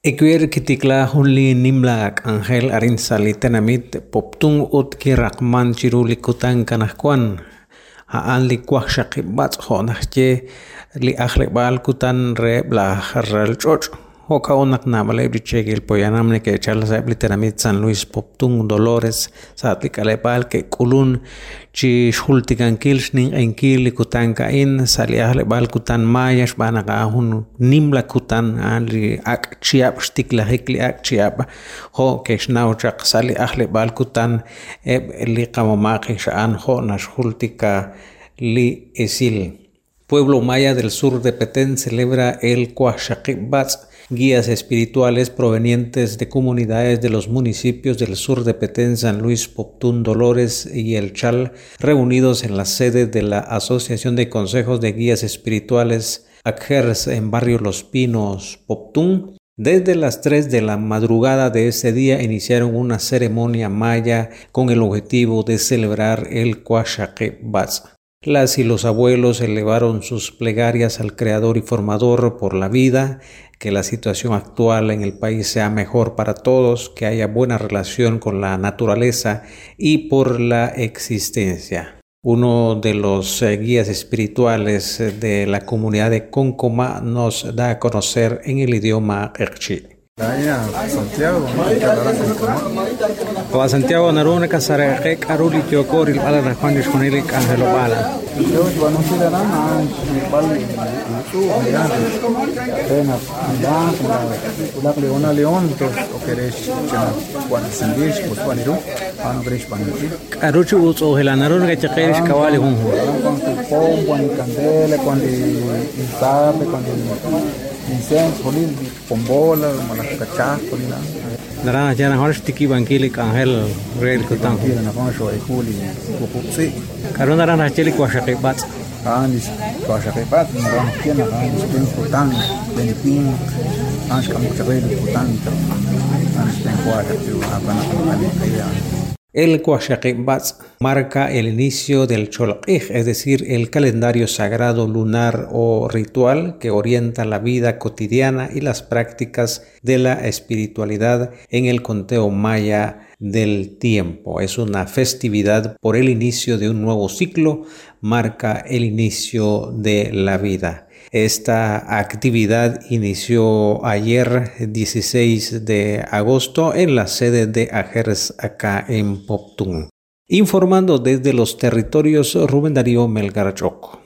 Equer kitikla hunli nimlak Angel arin salitenamit poptung utki rakman chiruli kutan kanahkuan haan li kwah shakibat honahje li bal kutan re bla harral choch hoka onak namale bichegil poyanamne ke chalsa litenamit San Luis poptung Dolores satli kalebal ke kulun chi shultikan kilshning enkil kutan kain sali bal kutan mayash banaka hun nimla kutan ali ak chiap stikla hekli ak chiap ho ke shnau chak sali bal kutan li kamamaki shaan ho na shultika li esil. Pueblo maya del sur de Petén celebra el Cuaxaquibats, guías espirituales provenientes de comunidades de los municipios del sur de Petén, San Luis, Poptún, Dolores y El Chal, reunidos en la sede de la Asociación de Consejos de Guías Espirituales ACGERS en barrio Los Pinos, Poptún. Desde las 3 de la madrugada de ese día iniciaron una ceremonia maya con el objetivo de celebrar el Cuaxaquibats. Las y los abuelos elevaron sus plegarias al Creador y Formador por la vida, que la situación actual en el país sea mejor para todos, que haya buena relación con la naturaleza y por la existencia. Uno de los guías espirituales de la comunidad de Concoma nos da a conocer en el idioma Erchi. Santiago naruna kasara kek aruli kyokor il ala nakwanish kunilik angelo bala. Aruchi uso hela naruna que chakerish kawali hunhu. Pombola, malakacá, colina. Narana jana harus tiki bangkili Angel real kutang. Na kong show ikuli kupupsi. Karon narana chili Cuaxaquibats. Anis Cuaxaquibats, narana kien anis pin kutang, benipin, anis kamu cakap kutang itu, anis pin Cuaxaquibats apa nak kaya. El Cuaxaquibats marca el inicio del Cholq'ij, es decir, el calendario sagrado lunar o ritual que orienta la vida cotidiana y las prácticas de la espiritualidad en el conteo maya del tiempo. Es una festividad por el inicio de un nuevo ciclo, marca el inicio de la vida. Esta actividad inició ayer 16 de agosto en la sede de ACGERS acá en Poptún. Informando desde los territorios Rubén Darío Melgar Choco.